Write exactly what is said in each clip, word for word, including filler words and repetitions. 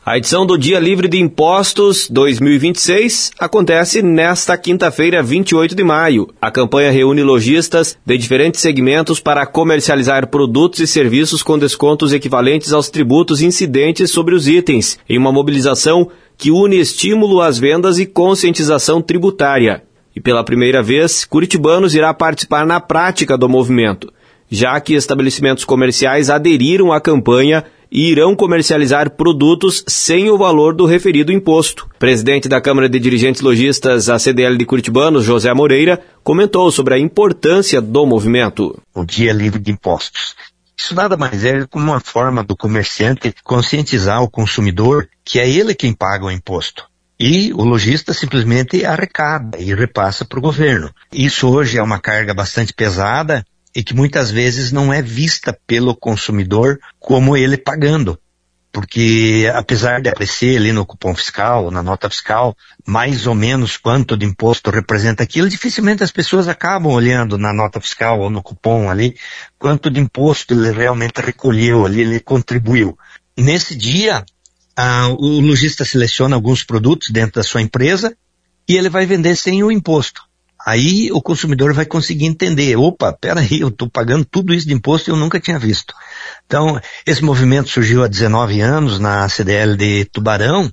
A edição do Dia Livre de Impostos dois mil e vinte e seis acontece nesta quinta-feira, vinte e oito de maio. A campanha reúne lojistas de diferentes segmentos para comercializar produtos e serviços com descontos equivalentes aos tributos incidentes sobre os itens, em uma mobilização que une estímulo às vendas e conscientização tributária. E pela primeira vez, Curitibanos irá participar na prática do movimento, já que estabelecimentos comerciais aderiram à campanha e irão comercializar produtos sem o valor do referido imposto. Presidente da Câmara de Dirigentes Lojistas, a C D L de Curitibanos, José Moreira, comentou sobre a importância do movimento. O Dia Livre de Impostos. Isso nada mais é como uma forma do comerciante conscientizar o consumidor que é ele quem paga o imposto. E o lojista simplesmente arrecada e repassa para o governo. Isso hoje é uma carga bastante pesada e que muitas vezes não é vista pelo consumidor como ele pagando. Porque apesar de aparecer ali no cupom fiscal, na nota fiscal, mais ou menos quanto de imposto representa aquilo, dificilmente as pessoas acabam olhando na nota fiscal ou no cupom ali, quanto de imposto ele realmente recolheu ali, ele contribuiu. Nesse dia, ah, o lojista seleciona alguns produtos dentro da sua empresa e ele vai vender sem o imposto. Aí o consumidor vai conseguir entender, opa, peraí, eu estou pagando tudo isso de imposto e eu nunca tinha visto. Então, esse movimento surgiu há dezenove anos na C D L de Tubarão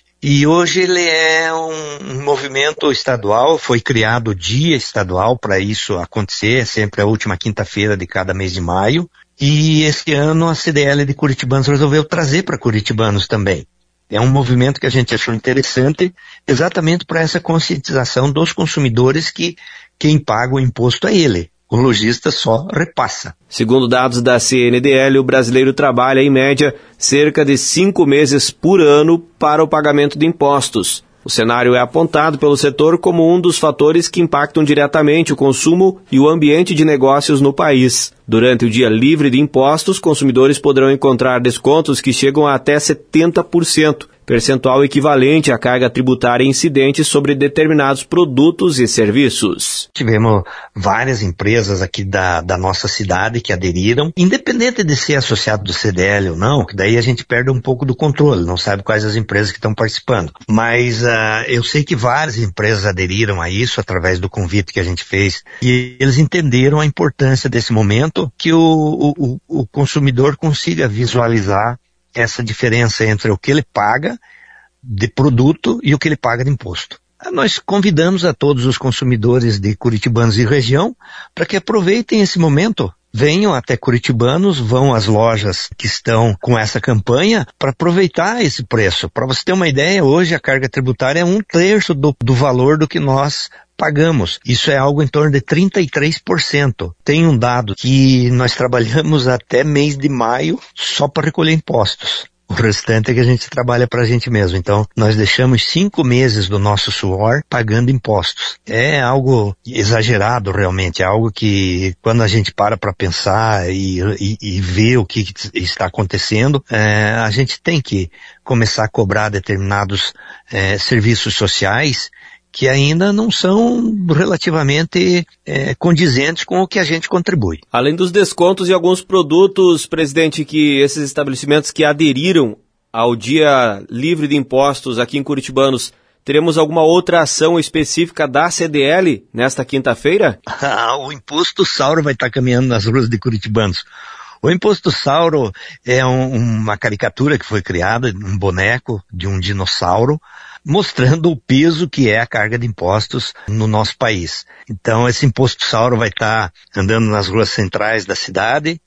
e hoje ele é um movimento estadual, foi criado o dia estadual para isso acontecer, sempre a última quinta-feira de cada mês de maio. E esse ano a C D L de Curitibanos resolveu trazer para Curitibanos também. É um movimento que a gente achou interessante exatamente para essa conscientização dos consumidores que quem paga o imposto é ele. O lojista só repassa. Segundo dados da C N D L, o brasileiro trabalha, em média, cerca de cinco meses por ano para o pagamento de impostos. O cenário é apontado pelo setor como um dos fatores que impactam diretamente o consumo e o ambiente de negócios no país. Durante o Dia Livre de Impostos, consumidores poderão encontrar descontos que chegam a até setenta por cento, percentual equivalente à carga tributária incidente sobre determinados produtos e serviços. Tivemos várias empresas aqui da, da nossa cidade que aderiram, independente de ser associado do C D L ou não, que daí a gente perde um pouco do controle, não sabe quais as empresas que estão participando. Mas uh, eu sei que várias empresas aderiram a isso através do convite que a gente fez e eles entenderam a importância desse momento que o, o, o consumidor consiga visualizar essa diferença entre o que ele paga de produto e o que ele paga de imposto. Nós convidamos a todos os consumidores de Curitibanos e região para que aproveitem esse momento. Venham até Curitibanos, vão às lojas que estão com essa campanha para aproveitar esse preço. Para você ter uma ideia, hoje a carga tributária é um terço do, do valor do que nós pagamos. Isso é algo em torno de trinta e três por cento. Tem um dado que nós trabalhamos até mês de maio só para recolher impostos. O restante é que a gente trabalha para a gente mesmo. Então, nós deixamos cinco meses do nosso suor pagando impostos. É algo exagerado realmente, é algo que quando a gente para para pensar e, e, e ver o que está acontecendo, é, a gente tem que começar a cobrar determinados é, serviços sociais que ainda não são relativamente é, condizentes com o que a gente contribui. Além dos descontos e alguns produtos, presidente, que esses estabelecimentos que aderiram ao Dia Livre de Impostos aqui em Curitibanos, teremos alguma outra ação específica da C D L nesta quinta-feira? O Imposto Sauro vai estar caminhando nas ruas de Curitibanos. O Imposto Sauro é um, uma caricatura que foi criada, um boneco de um dinossauro, mostrando o peso que é a carga de impostos no nosso país. Então esse Imposto Sauro vai estar andando nas ruas centrais da cidade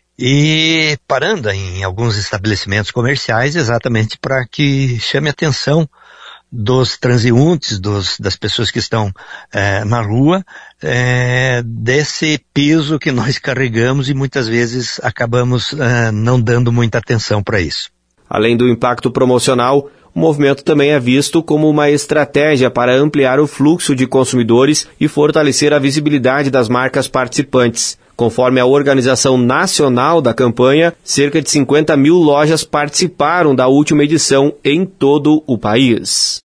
e parando em alguns estabelecimentos comerciais exatamente para que chame a atenção dos transeuntes, dos, das pessoas que estão é, na rua, é, desse peso que nós carregamos e muitas vezes acabamos é, não dando muita atenção para isso. Além do impacto promocional, o movimento também é visto como uma estratégia para ampliar o fluxo de consumidores e fortalecer a visibilidade das marcas participantes. Conforme a organização nacional da campanha, cerca de cinquenta mil lojas participaram da última edição em todo o país.